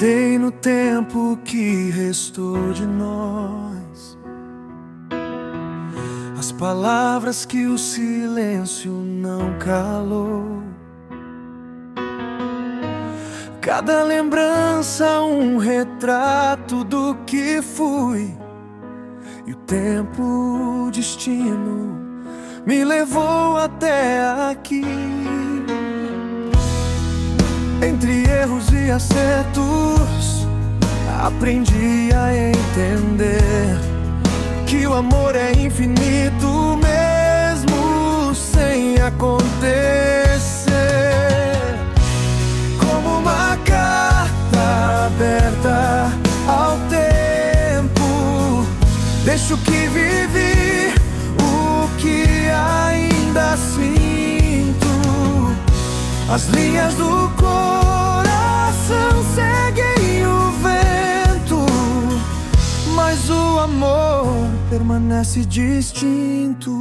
Guardei no tempo que restou de nós as palavras que o silêncio não calou. Cada lembrança um retrato do que fui, e o tempo, o destino, me levou até aqui. Entre erros e acertos, aprendi a entender que o amor é infinito mesmo sem acontecer. Como uma carta aberta ao tempo, deixo que vivi o que ainda sinto. As linhas do coração seguem o vento, mas o amor permanece distinto.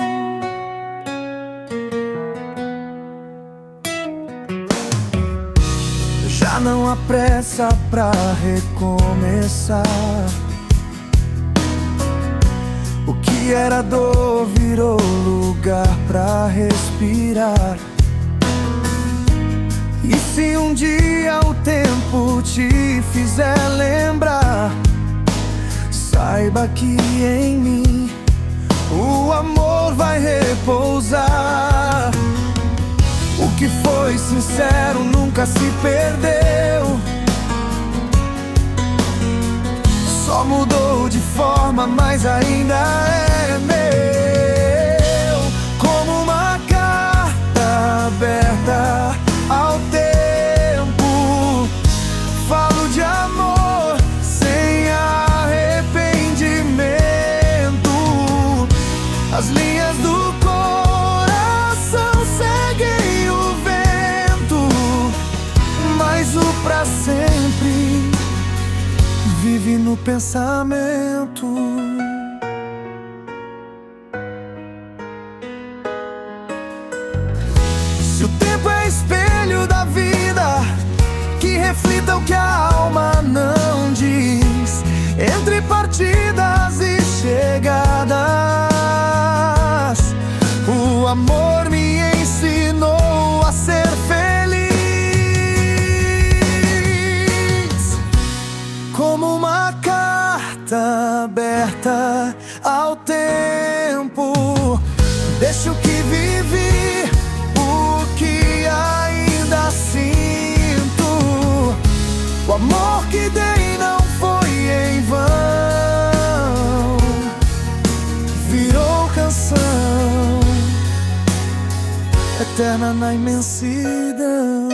Já não há pressa pra recomeçar. O que era dor virou lugar pra respirar. E se um dia o tempo te fizer lembrar, saiba que em mim o amor vai repousar. O que foi sincero nunca se perdeu, só mudou de forma, mas ainda é meu. Como uma carta aberta ao tempo, falo de amor sem arrependimento. As linhas do coração seguem o vento, mas o pra sempre vive no pensamento. Se o tempo é espelho da vida, que reflita o que a alma não diz. Entre partidas e chegadas, o amor me ensinou a ser feliz. Como uma carta aberta ao tempo, deixo que vivi o que ainda sinto. O amor que dei não foi em vão, virou canção eterna na imensidão.